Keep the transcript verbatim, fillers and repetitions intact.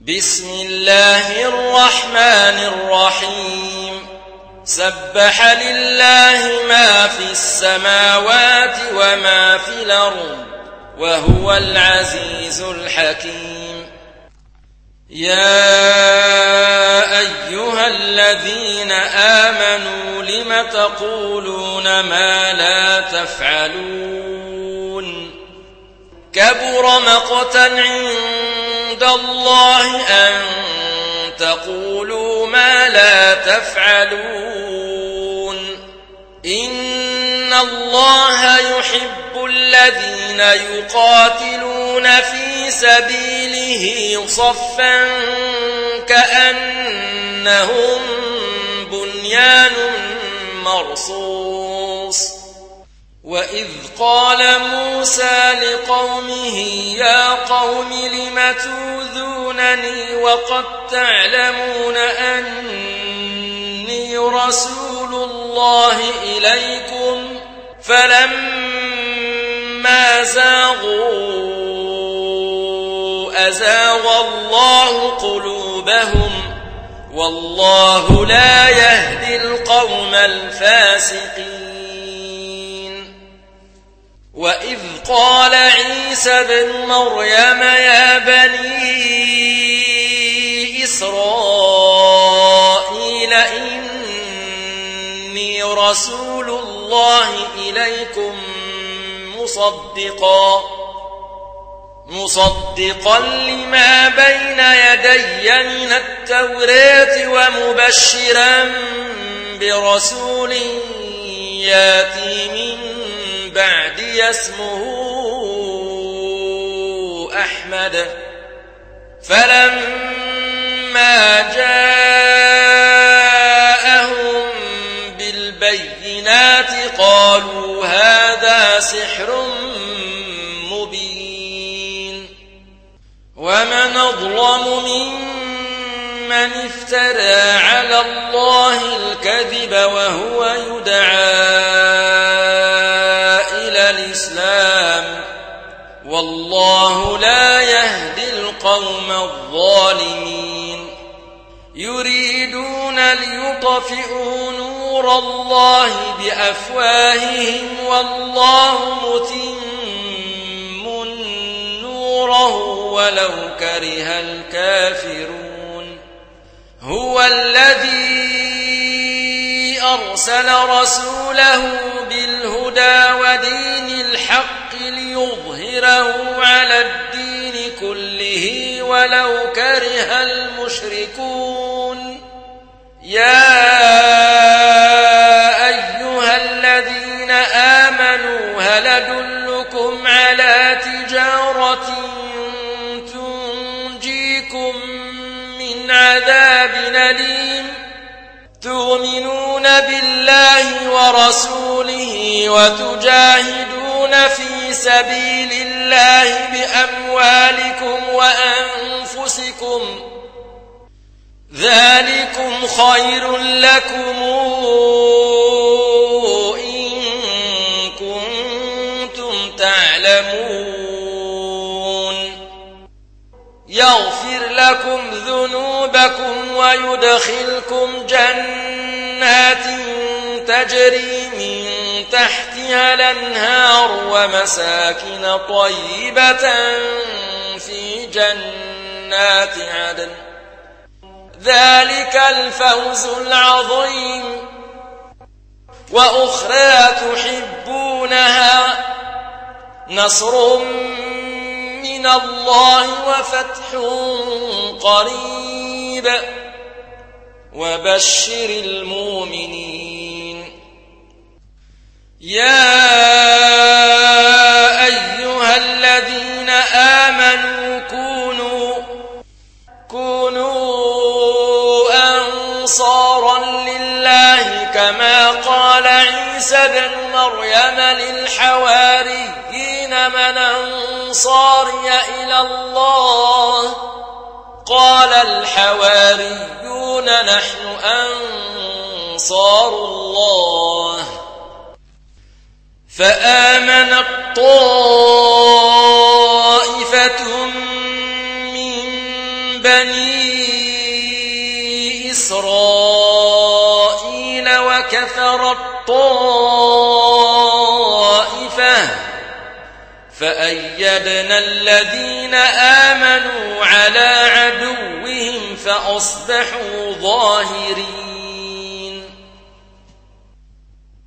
بسم الله الرحمن الرحيم سبح لله ما في السماوات وما في الأرض وهو العزيز الحكيم. يا أيها الذين آمنوا لم تقولون ما لا تفعلون كبر مقتا عند الله أن تقولوا ما لا تفعلون إن الله يحب الذين يقاتلون في سبيله صفا كأنهم بنيان مرصوص. وإذ قال موسى لقومه يا قوم لم تؤذونني وقد تعلمون أني رسول الله إليكم فلما زاغوا أزاغ الله قلوبهم والله لا يهدي القوم الفاسقين. وإذ قال عيسى ابن مريم يا بني إسرائيل إني رسول الله إليكم مصدقا مصدقا لما بين يدي من التوراة ومبشرا برسول ياتي من بعدي اسمه أحمد. فلما جاءهم بالبينات قالوا هذا سحر مبين. ومن أظلم ممن افترى على الله الكذب وهو يدعى الإسلام والله لا يهدي القوم الظالمين. يريدون ليطفئوا نور الله بأفواههم والله متم نوره ولو كره الكافرون. هو الذي أرسل رسوله بالهدى ودين الحق ليظهره على الدين كله ولو كره المشركون. يا أيها الذين آمنوا هل أدلكم على تجارة تنجيكم من عذاب أليم تؤمنون بالله ورسوله وتجاهدون في سبيل الله بأموالكم وأنفسكم ذلكم خير لكم إن كنتم تعلمون. يغفر لكم ذنوبكم ويدخلكم جنات تجري من تحتها الأنهار ومساكن طيبة في جنات عدن ذلك الفوز العظيم. وأخرى تحبونها نصر من الله وفتح قريب وبشر المؤمنين. يا أيها الذين آمنوا كونوا كونوا أنصارا لله كما قال عيسى ابن مريم للحواريين من أنصاري إلى الله قال الحواريون نحن أنصار الله. فآمنت طائفة من بني إسرائيل وكفر الطائفة فأيدنا الذين آمنوا على عدوهم فأصبحوا ظاهرين